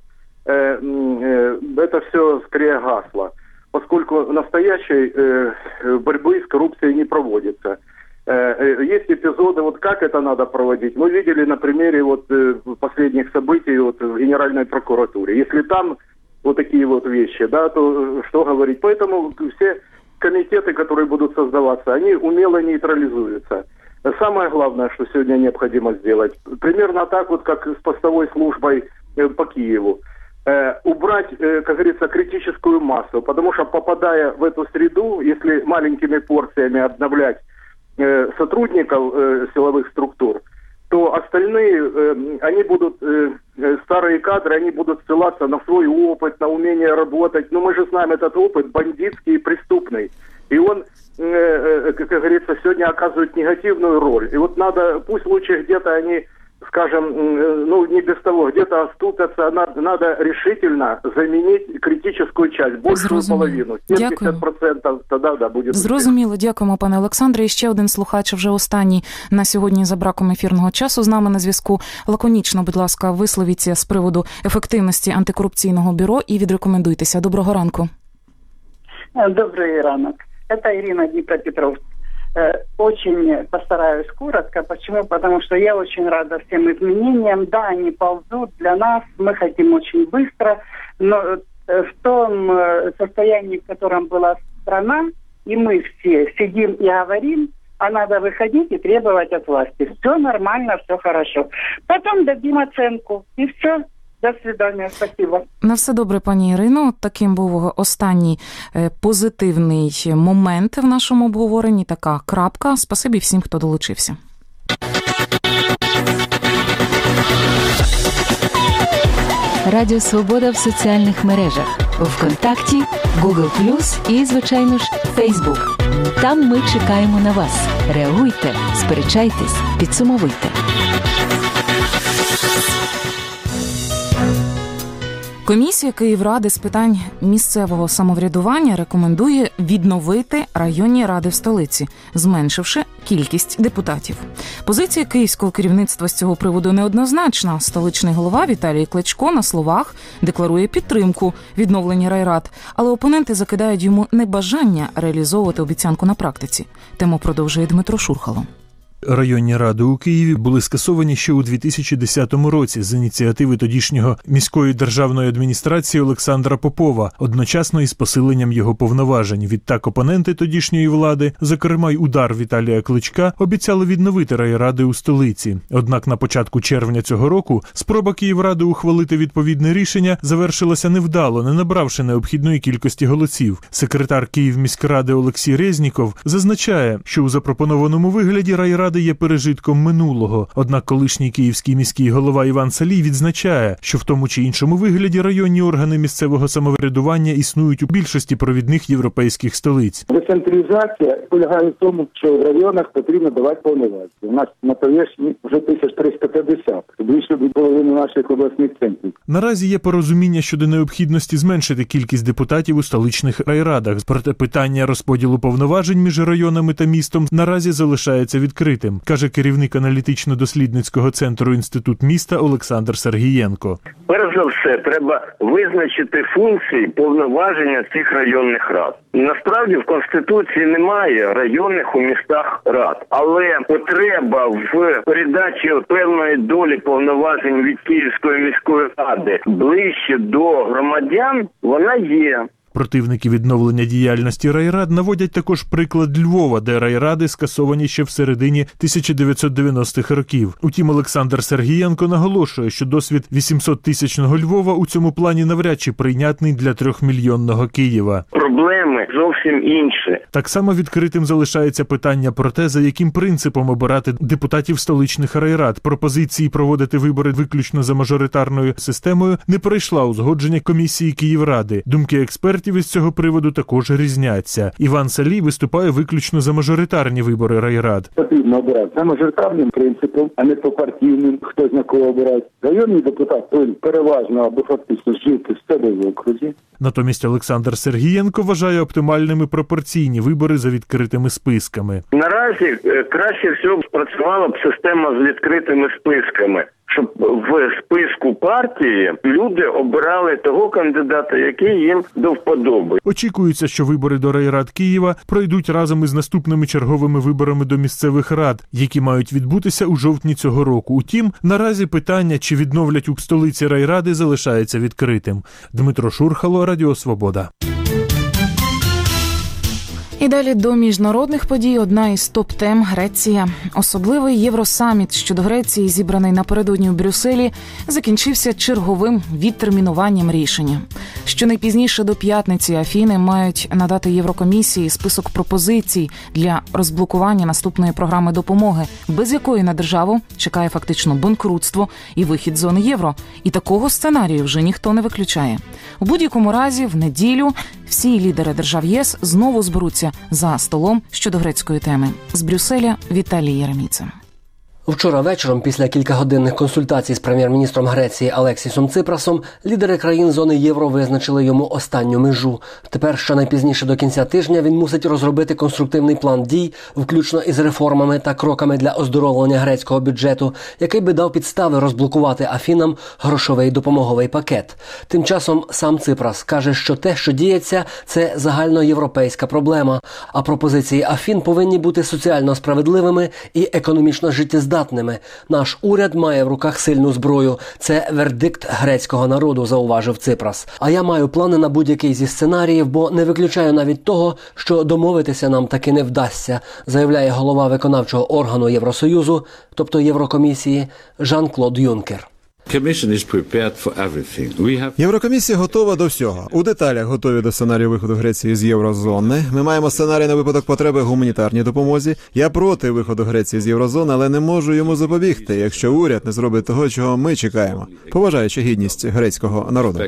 это все скорее гасло, поскольку настоящей борьбы с коррупцией не проводится. Есть эпизоды, как это надо проводить. Мы видели на примере последних событий в Генеральной прокуратуре. Если там такие вещи, то что говорить? Поэтому все комитеты, которые будут создаваться, они умело нейтрализуются. Самое главное, что сегодня необходимо сделать, примерно так, как с постовой службой по Киеву, убрать, как говорится, критическую массу, потому что, попадая в эту среду, если маленькими порциями обновлять сотрудников силовых структур, то остальные, они будут, старые кадры, они будут ссылаться на свой опыт, на умение работать. Мы же знаем, этот опыт бандитский и преступный. И он, как говорится, сегодня оказывает негативную роль. И надо, пусть лучше где-то они, скажем, не без того, где-то оступятся, надо решительно заменить критическую часть, большую половину. 70% тогда буде. Зрозуміло, дякуємо, пане Олександре. І ще один слухач, вже останній на сьогодні за браком ефірного часу з нами на зв'язку. Лаконічно, будь ласка, висловіться з приводу ефективності антикорупційного бюро і відрекомендуйтеся. Доброго ранку. Добрий ранок. Это Ирина, Днепропетровск. Очень постараюсь коротко. Почему? Потому что я очень рада всем изменениям. Да, они ползут для нас, мы хотим очень быстро, но в том состоянии, в котором была страна, и мы все сидим и говорим, а надо выходить и требовать от власти. Все нормально, все хорошо. Потом дадим оценку, и все. До свидания, спасибо. На все добре, пані Ірино. Таким був останній позитивний момент в нашому обговоренні. Така крапка. Спасибі всім, хто долучився. Радіо Свобода в соціальних мережах. ВКонтакті, Google+, і, звичайно ж, Facebook. Там ми чекаємо на вас. Реагуйте, сперечайтесь, підсумовуйте. Комісія Київради з питань місцевого самоврядування рекомендує відновити районні ради в столиці, зменшивши кількість депутатів. Позиція київського керівництва з цього приводу неоднозначна. Столичний голова Віталій Кличко на словах декларує підтримку відновлення райрад, але опоненти закидають йому небажання реалізовувати обіцянку на практиці. Тему продовжує Дмитро Шурхало. Районні ради у Києві були скасовані ще у 2010 році з ініціативи тодішнього міської державної адміністрації Олександра Попова, одночасно із посиленням його повноважень. Відтак опоненти тодішньої влади, зокрема й удар Віталія Кличка, обіцяли відновити райради у столиці. Однак на початку червня цього року спроба Київради ухвалити відповідне рішення завершилася невдало, не набравши необхідної кількості голосів. Секретар Київміськради Олексій Резніков зазначає, що у запропонованому вигляді райради є пережитком минулого. Однак колишній київський міський голова Іван Салій відзначає, що в тому чи іншому вигляді районні органи місцевого самоврядування існують у більшості провідних європейських столиць. Децентралізація полягає в тому, що в районах потрібно давати повноваження. У нас на поверхні вже 1350, більше від половини наших обласних центрів. Наразі є порозуміння щодо необхідності зменшити кількість депутатів у столичних райрадах. Проте питання розподілу повноважень між районами та містом наразі залишається відкритим, каже керівник аналітично-дослідницького центру «Інститут міста» Олександр Сергієнко. Перш за все, треба визначити функції повноваження цих районних рад. Насправді в Конституції немає районних у містах рад, але потреба в передачі певної долі повноважень від Київської міської ради ближче до громадян, вона є. Противники відновлення діяльності райрад наводять також приклад Львова, де райради скасовані ще в середині 1990-х років. Утім, Олександр Сергієнко наголошує, що досвід 800-тисячного Львова у цьому плані навряд чи прийнятний для 3-мільйонного Києва. Проблеми зовсім інші. Так само відкритим залишається питання про те, за яким принципом обирати депутатів столичних райрад. Пропозиції проводити вибори виключно за мажоритарною системою не пройшла узгодження комісії Київради. Думки експертів із цього приводу також різняться. Іван Салій виступає виключно за мажоритарні вибори райрад. Потрібно обирати за мажоритарним принципом, а не по партійним, хтось на кого обирає. Районний депутат повинен переважно або фактично жити в себе в окрузі. Натомість Олександр Сергієнко вважає оптимальними пропорційні вибори за відкритими списками. Наразі краще всього спрацювала б система з відкритими списками, щоб в списку партії люди обирали того кандидата, який їм до вподоби. Очікується, що вибори до райрад Києва пройдуть разом із наступними черговими виборами до місцевих рад, які мають відбутися у жовтні цього року. Утім, наразі питання, чи відновлять у столиці райради, залишається відкритим. Дмитро Шурхало, Радіо Свобода. І далі до міжнародних подій. Одна із топ-тем – Греція. Особливий Євросаміт щодо Греції, зібраний напередодні у Брюсселі, закінчився черговим відтермінуванням рішення. Щонайпізніше до п'ятниці Афіни мають надати Єврокомісії список пропозицій для розблокування наступної програми допомоги, без якої на державу чекає фактично банкрутство і вихід з зони євро. І такого сценарію вже ніхто не виключає. У будь-якому разі, в неділю всі лідери держав ЄС знову зберуться за столом щодо грецької теми. З Брюсселя Віталій Єреміцин. Вчора вечором, після кількагодинних консультацій з прем'єр-міністром Греції Алексісом Ципрасом, лідери країн зони євро визначили йому останню межу. Тепер, щонайпізніше до кінця тижня, він мусить розробити конструктивний план дій, включно із реформами та кроками для оздоровлення грецького бюджету, який би дав підстави розблокувати Афінам грошовий допомоговий пакет. Тим часом сам Ципрас каже, що те, що діється, це загальноєвропейська проблема, а пропозиції Афін повинні бути соціально справедливими і економічно життєздатними. Наш уряд має в руках сильну зброю. Це вердикт грецького народу, зауважив Ципрас. А я маю плани на будь-який зі сценаріїв, бо не виключаю навіть того, що домовитися нам таки не вдасться, заявляє голова виконавчого органу Євросоюзу, тобто Єврокомісії, Жан-Клод Юнкер. Єврокомісія готова до всього. У деталях готові до сценарію виходу Греції з єврозони. Ми маємо сценарій на випадок потреби гуманітарній допомозі. Я проти виходу Греції з єврозони, але не можу йому запобігти, якщо уряд не зробить того, чого ми чекаємо, поважаючи гідність грецького народу.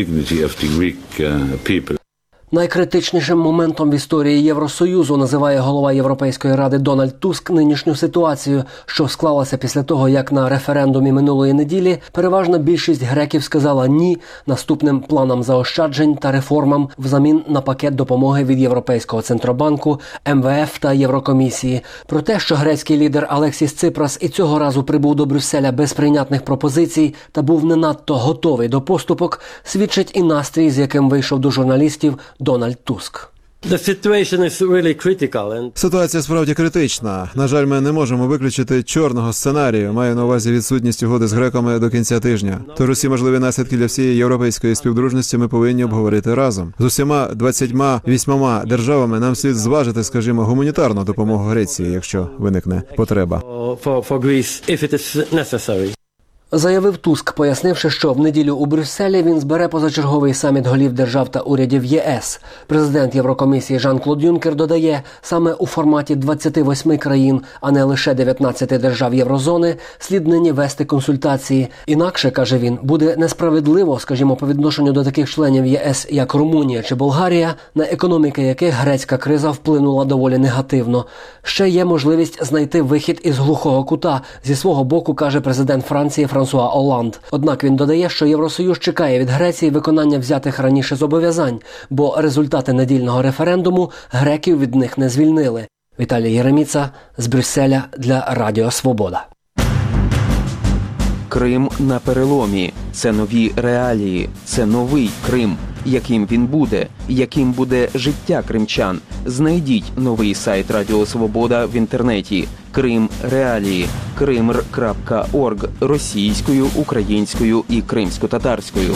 Найкритичнішим моментом в історії Євросоюзу називає голова Європейської ради Дональд Туск нинішню ситуацію, що склалася після того, як на референдумі минулої неділі переважна більшість греків сказала «ні» наступним планам заощаджень та реформам взамін на пакет допомоги від Європейського центробанку, МВФ та Єврокомісії. Про те, що грецький лідер Алексіс Ципрас і цього разу прибув до Брюсселя без прийнятних пропозицій та був не надто готовий до поступок, свідчить і настрій, з яким вийшов до журналістів Дональд Туск. Ситуація справді критична. На жаль, ми не можемо виключити чорного сценарію. Маю на увазі відсутність угоди з греками до кінця тижня. Тож усі можливі наслідки для всієї європейської співдружності ми повинні обговорити разом. З усіма 28 державами нам слід зважити, скажімо, гуманітарну допомогу Греції, якщо виникне потреба. Заявив Туск, пояснивши, що в неділю у Брюсселі він збере позачерговий саміт голів держав та урядів ЄС. Президент Єврокомісії Жан-Клод Юнкер додає, саме у форматі 28 країн, а не лише 19 держав єврозони, слід нині вести консультації. Інакше, каже він, буде несправедливо, скажімо, по відношенню до таких членів ЄС, як Румунія чи Болгарія, на економіки яких грецька криза вплинула доволі негативно. Ще є можливість знайти вихід із глухого кута. Зі свого боку, каже президент Франції Франсуа Олланд. Однак він додає, що Євросоюз чекає від Греції виконання взятих раніше зобов'язань, бо результати недільного референдуму греків від них не звільнили. Віталій Єреміца з Брюсселя для Радіо Свобода. Крим на переломі. Це нові реалії. Це новий Крим. Яким він буде? Яким буде життя кримчан? Знайдіть новий сайт Радіо Свобода в інтернеті. Крим Реалії. Krimr.org російською, українською і кримсько-татарською.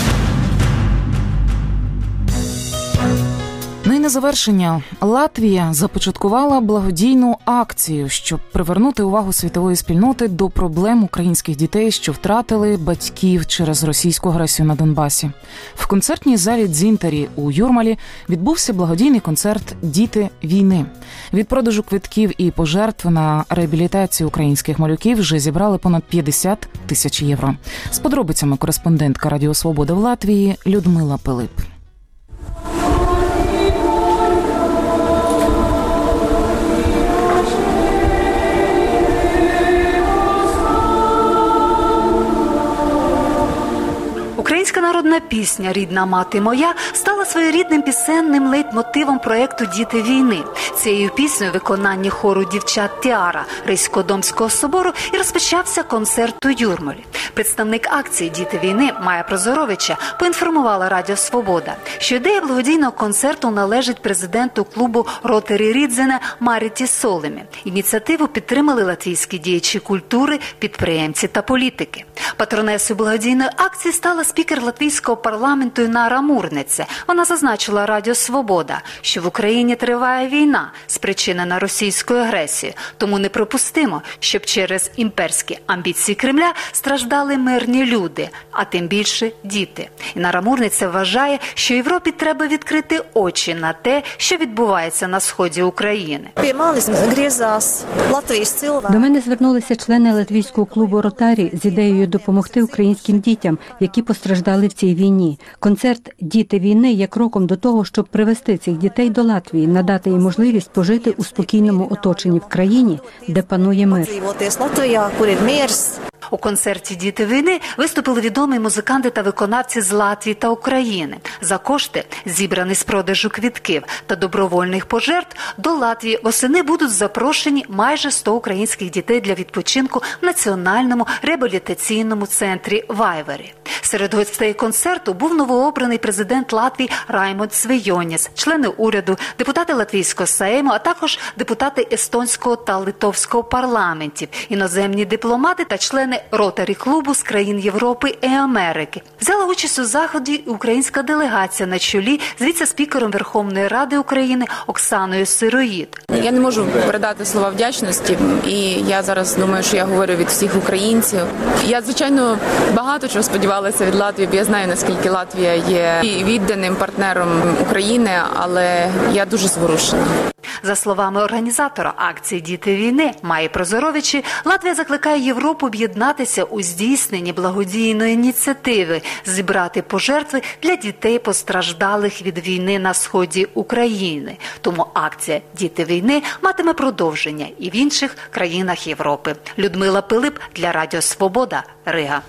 Ну і на завершення. Латвія започаткувала благодійну акцію, щоб привернути увагу світової спільноти до проблем українських дітей, що втратили батьків через російську агресію на Донбасі. В концертній залі Дзінтарі у Юрмалі відбувся благодійний концерт «Діти війни». Від продажу квитків і пожертв на реабілітацію українських малюків вже зібрали понад 50 тисяч євро. З подробицями кореспондентка Радіо Свобода в Латвії Людмила Пилип. Українська народна пісня «Рідна мати моя» стала своєрідним пісенним лейтмотивом проєкту «Діти війни». Цією піснею виконанні хору дівчат Тіара Ризько-Домського собору і розпочався концерт у Юрмалі. Представник акції «Діти війни» Майя Прозоровича поінформувала Радіо Свобода, що ідея благодійного концерту належить президенту клубу Ротарі Рідзене Маріті Солемі. Ініціативу підтримали латвійські діячі культури, підприємці та політики. Патронесою благодійної акції стала спікер латвійського парламенту Інара Мурнице. Вона зазначила Радіо Свобода, що в Україні триває війна, спричинена російською агресією. Тому неприпустимо, щоб через імперські амбіції Кремля страждали мирні люди, а тим більше діти. Інара Мурнице вважає, що Європі треба відкрити очі на те, що відбувається на сході України. До мене звернулися члени латвійського клубу «Ротарі» з ідеєю допомогти українським дітям, які постраждали в цій війні. Концерт «Діти війни» є кроком до того, щоб привести цих дітей до Латвії, надати їм можливість пожити у спокійному оточенні в країні, де панує мир. У концерті «Діти війни» виступили відомі музиканти та виконавці з Латвії та України. За кошти, зібрані з продажу квитків та добровольних пожертв, до Латвії восени будуть запрошені майже 100 українських дітей для відпочинку в Національному реабілітаційному центрі Вайвері. Серед гостей концерту був новообраний президент Латвії Раймондс Свейоніс, члени уряду, депутати Латвійського Сейму, а також депутати Естонського та Литовського парламентів, іноземні дипломати та члени Ротарі клубу з країн Європи і Америки. Взяла участь у заході українська делегація на чолі з віце-спікером Верховної Ради України Оксаною Сироїд. Я не можу передати слова вдячності, і я зараз думаю, що я говорю від всіх українців. Я, звичайно, багато чого сподівалася від Латвії, бо я знаю, наскільки Латвія є відданим партнером України, але я дуже зворушена. За словами організатора акції «Діти війни» Майї Прозоровичі, Латвія закликає Європу об'єднатися у здійсненні благодійної ініціативи – зібрати пожертви для дітей, постраждалих від війни на сході України. Тому акція «Діти війни» матиме продовження і в інших країнах Європи. Людмила Пилип для Радіо Свобода, Рига.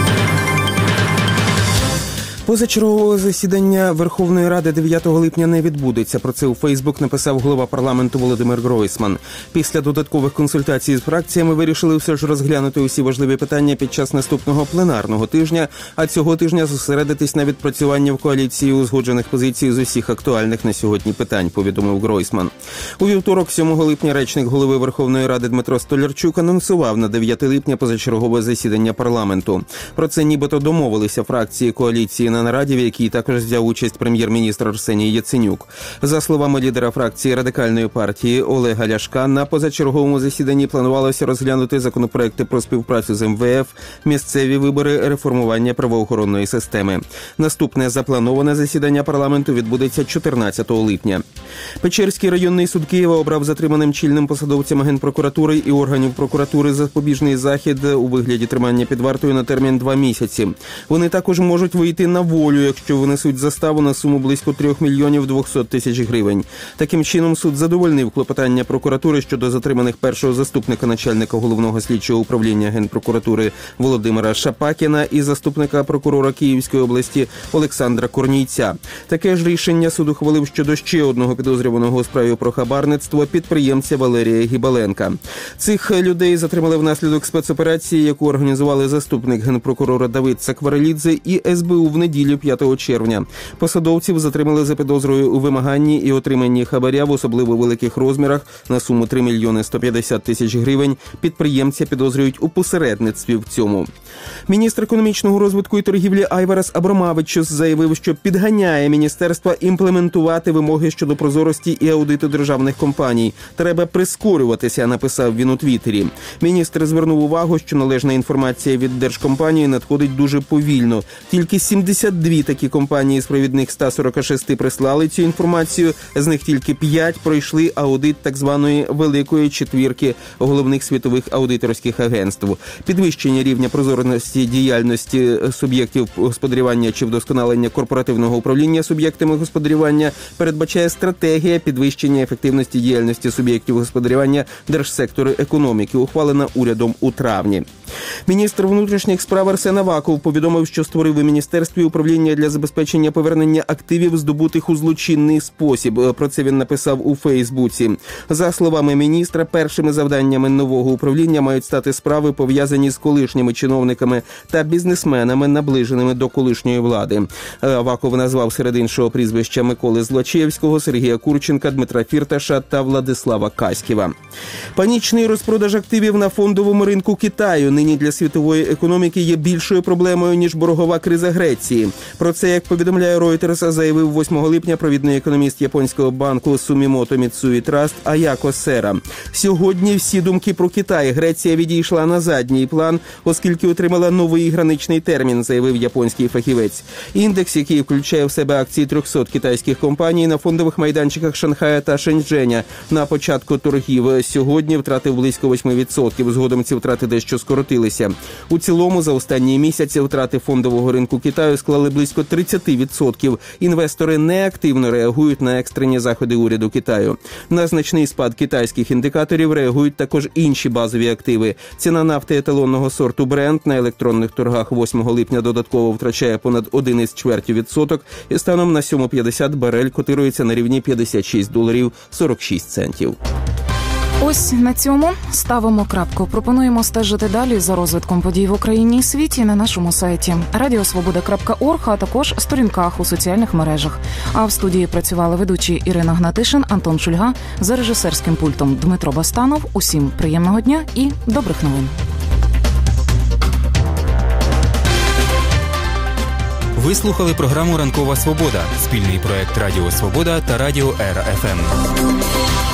Позачергового засідання Верховної Ради 9 липня не відбудеться. Про це у Фейсбук написав голова парламенту Володимир Гройсман. Після додаткових консультацій з фракціями вирішили все ж розглянути усі важливі питання під час наступного пленарного тижня, а цього тижня зосередитись на відпрацюванні в коаліції узгоджених позицій з усіх актуальних на сьогодні питань, повідомив Гройсман. У вівторок, 7 липня, речник голови Верховної Ради Дмитро Столярчук анонсував на 9 липня позачергове засідання парламенту. Про це нібито домовилися фракції коаліції на нараді, в якій також взяв участь прем'єр-міністр Арсеній Яценюк. За словами лідера фракції Радикальної партії Олега Ляшка, на позачерговому засіданні планувалося розглянути законопроекти про співпрацю з МВФ, місцеві вибори, реформування правоохоронної системи. Наступне заплановане засідання парламенту відбудеться 14 липня. Печерський районний суд Києва обрав затриманим чільним посадовцям Генпрокуратури і органів прокуратури запобіжний захід у вигляді тримання під вартою на термін 2 місяці. Вони також можуть вийти на волю, якщо винесуть заставу на суму близько 3 мільйонів 200 тисяч гривень. Таким чином, суд задовольнив клопотання прокуратури щодо затриманих першого заступника начальника Головного слідчого управління Генпрокуратури Володимира Шапакіна і заступника прокурора Київської області Олександра Корнійця. Таке ж рішення суд ухвалив щодо ще одного підозрюваного у справі про хабарництво підприємця Валерія Гібаленка. Цих людей затримали внаслідок спецоперації, яку організували заступник генпрокурора Давид Сакварелідзе і СБУ в неділю 5 червня. Посадовців затримали за підозрою у вимаганні і отриманні хабаря в особливо великих розмірах на суму 3 мільйони 150 тисяч гривень. Підприємця підозрюють у посередництві в цьому. Міністр економічного розвитку і торгівлі Айварас Абромавичус заявив, що підганяє міністерство імплементувати вимоги щодо прозорості і аудиту державних компаній. Треба прискорюватися, написав він у Твіттері. Міністр звернув увагу, що належна інформація від держкомпанії надходить дуже повільно. Тільки 72 такі компанії з провідних 146 прислали цю інформацію, з них тільки 5 пройшли аудит так званої «Великої четвірки» головних світових аудиторських агентств. Підвищення рівня прозорості діяльності суб'єктів господарювання чи вдосконалення корпоративного управління суб'єктами господарювання передбачає стратегія підвищення ефективності діяльності суб'єктів господарювання держсектору економіки, ухвалена урядом у травні. Міністр внутрішніх справ Арсен Аваков повідомив, що створив у міністерстві управління для забезпечення повернення активів, здобутих у злочинний спосіб. Про це він написав у Фейсбуці. За словами міністра, першими завданнями нового управління мають стати справи, пов'язані з колишніми чиновниками та бізнесменами, наближеними до колишньої влади. Аваков назвав серед іншого прізвища Миколи Злочевського, Сергія Курченка, Дмитра Фірташа та Владислава Каськіва. Панічний розпродаж активів на фондовому ринку Китаю нині для світової економіки є більшою проблемою, ніж боргова криза Греції. Про це, як повідомляє Reuters, заявив 8 липня провідний економіст японського банку Сумімото Міцуї Траст Аяко Сера. Сьогодні всі думки про Китай. Греція відійшла на задній план, оскільки отримала новий граничний термін, заявив японський фахівець. Індекс, який включає в себе акції 300 китайських компаній на фондових майданчиках Шанхая та Шеньчженя на початку торгів, сьогодні втратив близько 8%. Згодом ці втрати дещо скоротилися. У цілому, за останні місяці втрати фондового ринку Китаю склали близько 30%. Інвестори неактивно реагують на екстрені заходи уряду Китаю. На значний спад китайських індикаторів реагують також інші базові активи. Ціна нафти еталонного сорту Brent на електронних торгах 8 липня додатково втрачає понад 1,25% і станом на 7.50 барель котирується на рівні $56.46. Ось на цьому ставимо крапку. Пропонуємо стежити далі за розвитком подій в Україні і світі на нашому сайті radiosvoboda.org, а також сторінках у соціальних мережах. А в студії працювали ведучі Ірина Гнатишин, Антон Шульга, за режисерським пультом Дмитро Бастанов. Усім приємного дня і добрих новин. Ви слухали програму «Ранкова Свобода» – спільний проект Радіо Свобода та Радіо РФМ.